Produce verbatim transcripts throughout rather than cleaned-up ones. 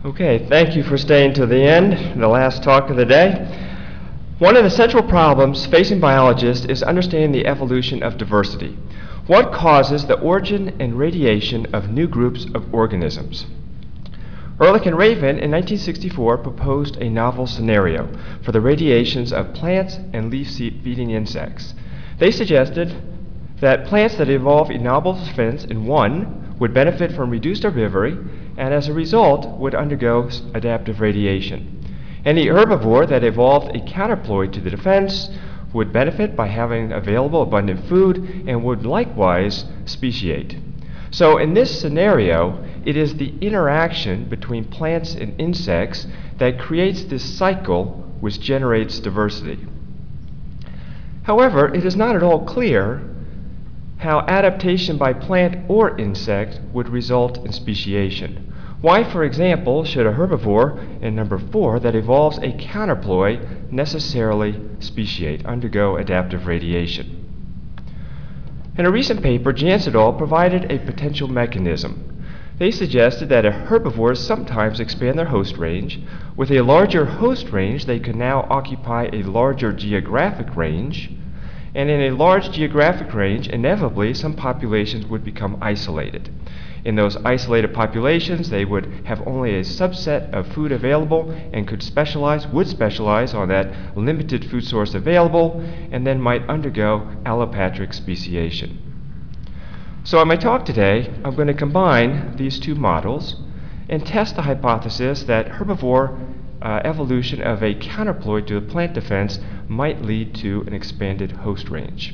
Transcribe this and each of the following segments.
Okay, thank you for staying to the end, the last talk of the day. One of the central problems facing biologists is understanding the evolution of diversity. What causes the origin and radiation of new groups of organisms? Ehrlich and Raven in nineteen sixty-four proposed a novel scenario for the radiations of plants and leaf-feeding insects. They suggested that plants that evolve a novel defense in one would benefit from reduced herbivory and as a result would undergo adaptive radiation. Any herbivore that evolved a counterploid to the defense would benefit by having available abundant food and would likewise speciate. So in this scenario, it is the interaction between plants and insects that creates this cycle which generates diversity. However, it is not at all clear how adaptation by plant or insect would result in speciation. Why, for example, should a herbivore in number four that evolves a counterploy necessarily speciate, undergo adaptive radiation? In a recent paper, Jantz et al. Provided a potential mechanism. They suggested that herbivores sometimes expand their host range. With a larger host range, they could now occupy a larger geographic range. And in a large geographic range, inevitably, some populations would become isolated. In those isolated populations, they would have only a subset of food available and could specialize, would specialize on that limited food source available, and then might undergo allopatric speciation. So in my talk today, I'm going to combine these two models and test the hypothesis that herbivore Uh, evolution of a counterploid to the plant defense might lead to an expanded host range.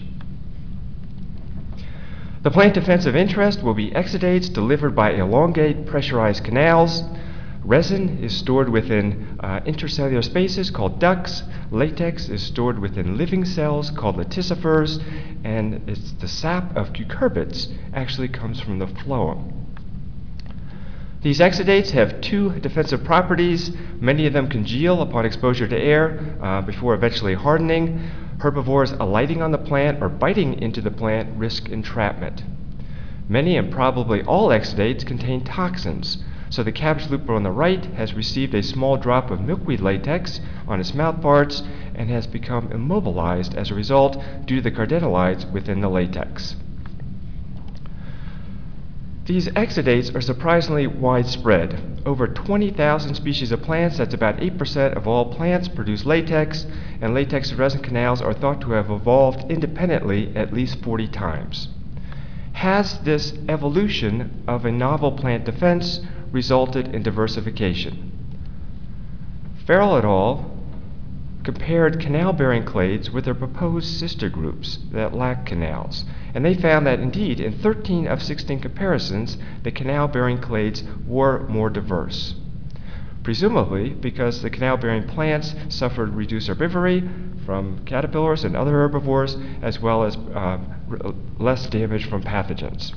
The plant defense of interest will be exudates delivered by elongate pressurized canals. Resin is stored within uh, intercellular spaces called ducts. Latex is stored within living cells called lenticephers, and it's the sap of cucurbits actually comes from the phloem. These exudates have two defensive properties. Many of them congeal upon exposure to air uh, before eventually hardening. Herbivores alighting on the plant or biting into the plant risk entrapment. Many and probably all exudates contain toxins. So the cabbage looper on the right has received a small drop of milkweed latex on its mouth parts and has become immobilized as a result due to the cardenolides within the latex. These exudates are surprisingly widespread. Over twenty thousand species of plants, that's about eight percent of all plants, produce latex, and latex resin canals are thought to have evolved independently at least forty times. Has this evolution of a novel plant defense resulted in diversification? Farrell et al. Compared canal-bearing clades with their proposed sister groups that lack canals. And they found that indeed, in thirteen of sixteen comparisons, the canal-bearing clades were more diverse. Presumably because the canal-bearing plants suffered reduced herbivory from caterpillars and other herbivores, as well as uh, less damage from pathogens.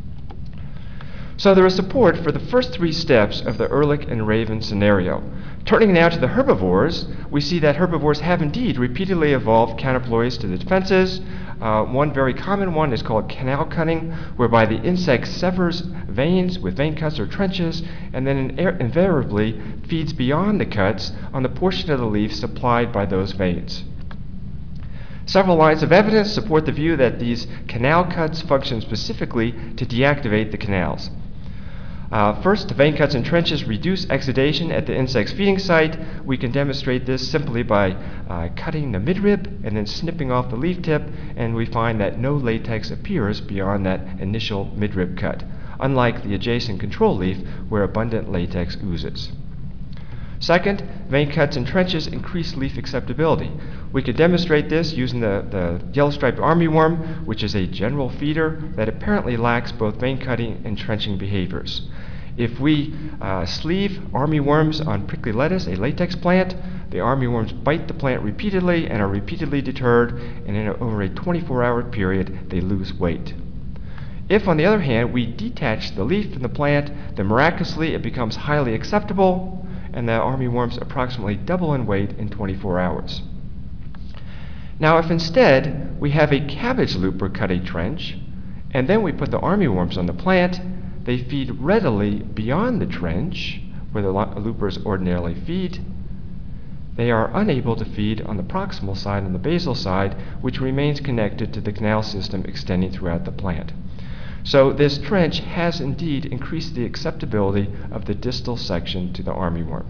So there is support for the first three steps of the Ehrlich and Raven scenario. Turning now to the herbivores, we see that herbivores have indeed repeatedly evolved counterploids to the defenses. Uh, one very common one is called canal cutting, whereby the insect severs veins with vein cuts or trenches, and then in- invariably feeds beyond the cuts on the portion of the leaf supplied by those veins. Several lines of evidence support the view that these canal cuts function specifically to deactivate the canals. Uh, first, the vein cuts and trenches reduce exudation at the insect's feeding site. We can demonstrate this simply by uh, cutting the midrib and then snipping off the leaf tip, and we find that no latex appears beyond that initial midrib cut, unlike the adjacent control leaf where abundant latex oozes. Second, vein cuts and trenches increase leaf acceptability. We can demonstrate this using the, the yellow-striped armyworm, which is a general feeder that apparently lacks both vein cutting and trenching behaviors. If we uh, sleeve armyworms on prickly lettuce, a latex plant, the armyworms bite the plant repeatedly and are repeatedly deterred, and in a, over a twenty-four hour period, they lose weight. If, on the other hand, we detach the leaf from the plant, then miraculously it becomes highly acceptable, and the armyworms approximately double in weight in twenty-four hours. Now, if instead we have a cabbage looper cut a trench, and then we put the armyworms on the plant, they feed readily beyond the trench where the loopers ordinarily feed. They are unable to feed on the proximal side and the basal side, which remains connected to the canal system extending throughout the plant. So this trench has indeed increased the acceptability of the distal section to the armyworm.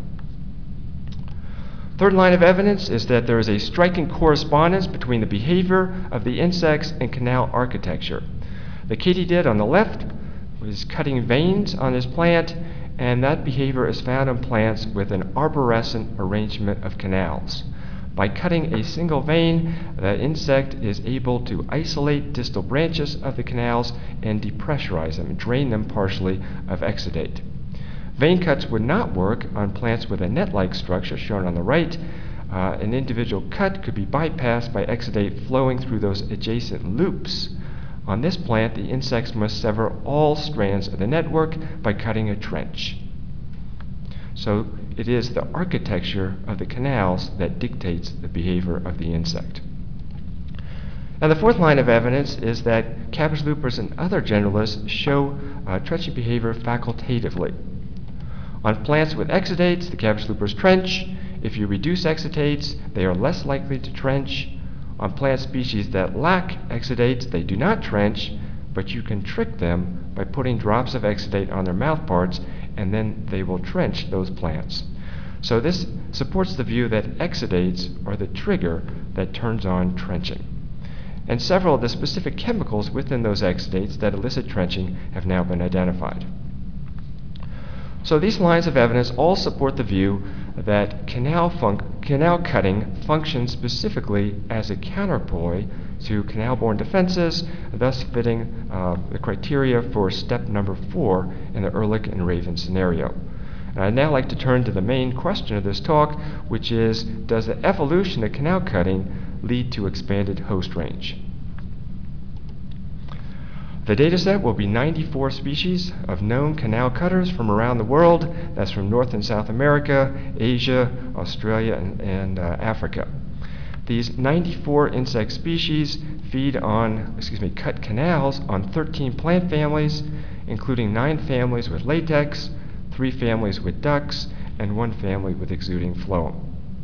Third line of evidence is that there is a striking correspondence between the behavior of the insects and canal architecture. The katydid on the left was cutting veins on his plant, and that behavior is found in plants with an arborescent arrangement of canals. By cutting a single vein, the insect is able to isolate distal branches of the canals and depressurize them, drain them partially of exudate. Vein cuts would not work on plants with a net-like structure shown on the right. Uh, an individual cut could be bypassed by exudate flowing through those adjacent loops. On this plant, the insects must sever all strands of the network by cutting a trench. So it is the architecture of the canals that dictates the behavior of the insect. Now the fourth line of evidence is that cabbage loopers and other generalists show uh, trenching behavior facultatively. On plants with exudates, the cabbage loopers trench. If you reduce exudates, they are less likely to trench. On plant species that lack exudates, they do not trench, but you can trick them by putting drops of exudate on their mouth parts, and then they will trench those plants. So this supports the view that exudates are the trigger that turns on trenching. And several of the specific chemicals within those exudates that elicit trenching have now been identified. So these lines of evidence all support the view that canal, canal cutting functions specifically as a counterploy to canal-borne defenses, thus fitting uh, the criteria for step number four in the Ehrlich and Raven scenario. And I'd now like to turn to the main question of this talk, which is, does the evolution of canal cutting lead to expanded host range? The data set will be ninety-four species of known canal cutters from around the world. That's from North and South America, Asia, Australia, and, and uh, Africa. These ninety-four insect species feed on, excuse me, cut canals on thirteen plant families, including nine families with latex, three families with ducts, and one family with exuding phloem.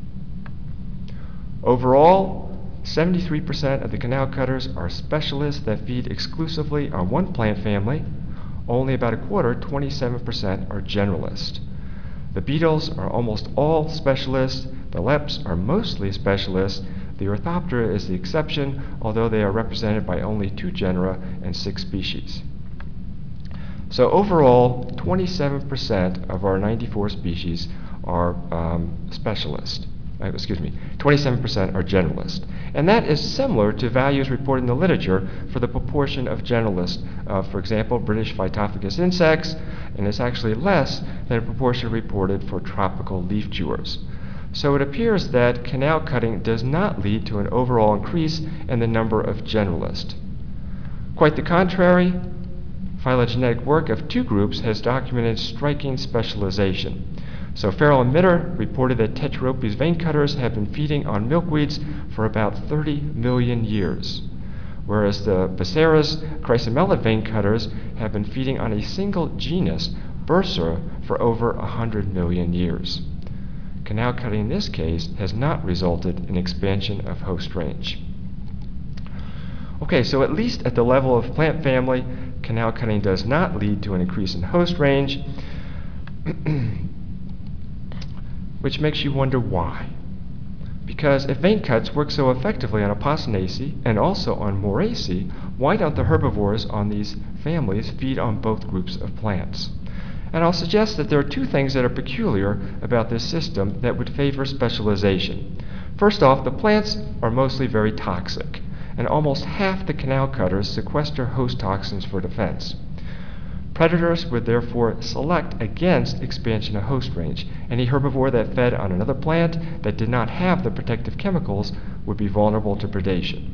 Overall, seventy-three percent of the canal cutters are specialists that feed exclusively on one plant family. Only about a quarter, twenty-seven percent, are generalists. The beetles are almost all specialists. The leps are mostly specialists. The Orthoptera is the exception, although they are represented by only two genera and six species. So overall, twenty-seven percent of our ninety-four species are um, specialists. Uh, excuse me, twenty-seven percent are generalists. And that is similar to values reported in the literature for the proportion of generalists. Uh, for example, British Phytophagous insects, and it's actually less than a proportion reported for tropical leaf chewers. So it appears that canal cutting does not lead to an overall increase in the number of generalists. Quite the contrary, phylogenetic work of two groups has documented striking specialization. So Farrell and Mitter reported that Tetraropes vein cutters have been feeding on milkweeds for about thirty million years, whereas the Becerra's chrysomelid vein cutters have been feeding on a single genus, Bursera, for over one hundred million years. Canal cutting in this case has not resulted in expansion of host range. Okay, so at least at the level of plant family, canal cutting does not lead to an increase in host range, which makes you wonder why. Because if vein cuts work so effectively on Apocynaceae and also on Moraceae, why don't the herbivores on these families feed on both groups of plants? And I'll suggest that there are two things that are peculiar about this system that would favor specialization. First off, the plants are mostly very toxic, and almost half the canal cutters sequester host toxins for defense. Predators would therefore select against expansion of host range. Any herbivore that fed on another plant that did not have the protective chemicals would be vulnerable to predation.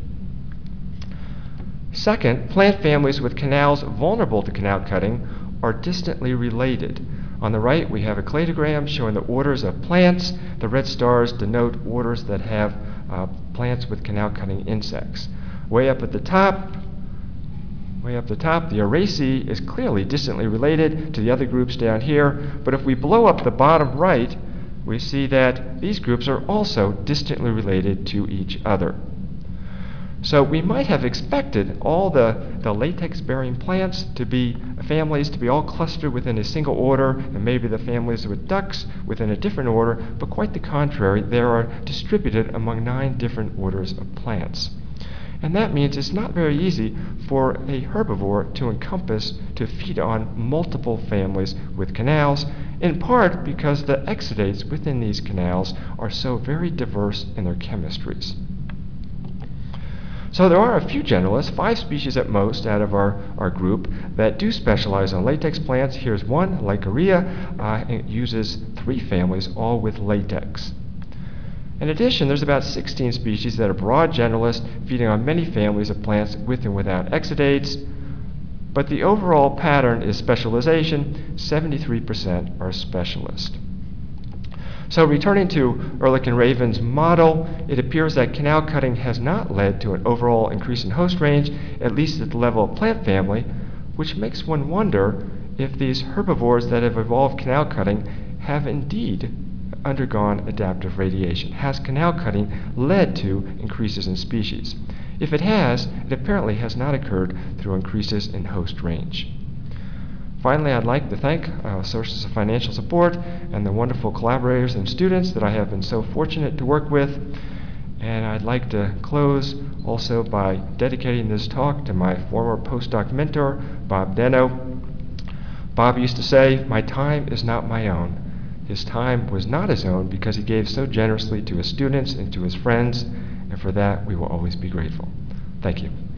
Second, plant families with canals vulnerable to canal cutting are distantly related. On the right, we have a cladogram showing the orders of plants. The red stars denote orders that have uh, plants with canal cutting insects. Way up at the top, way up the top, the Araceae is clearly distantly related to the other groups down here, but if we blow up the bottom right, we see that these groups are also distantly related to each other. So we might have expected all the, the latex-bearing plants to be families to be all clustered within a single order, and maybe the families with ducks within a different order, but quite the contrary, they are distributed among nine different orders of plants. And that means it's not very easy for a herbivore to encompass, to feed on multiple families with canals, in part because the exudates within these canals are so very diverse in their chemistries. So there are a few generalists, five species at most out of our, our group, that do specialize on latex plants. Here's one, Lycorea. Uh, it uses three families, all with latex. In addition, there's about sixteen species that are broad generalists, feeding on many families of plants with and without exudates. But the overall pattern is specialization. seventy-three percent are specialist. So returning to Ehrlich and Raven's model, it appears that canal cutting has not led to an overall increase in host range, at least at the level of plant family, which makes one wonder if these herbivores that have evolved canal cutting have indeed undergone adaptive radiation. Has canal cutting led to increases in species? If it has, it apparently has not occurred through increases in host range. Finally, I'd like to thank uh, sources of financial support and the wonderful collaborators and students that I have been so fortunate to work with. And I'd like to close also by dedicating this talk to my former postdoc mentor, Bob Deno. Bob used to say, "My time is not my own." His time was not his own because he gave so generously to his students and to his friends, and for that we will always be grateful. Thank you.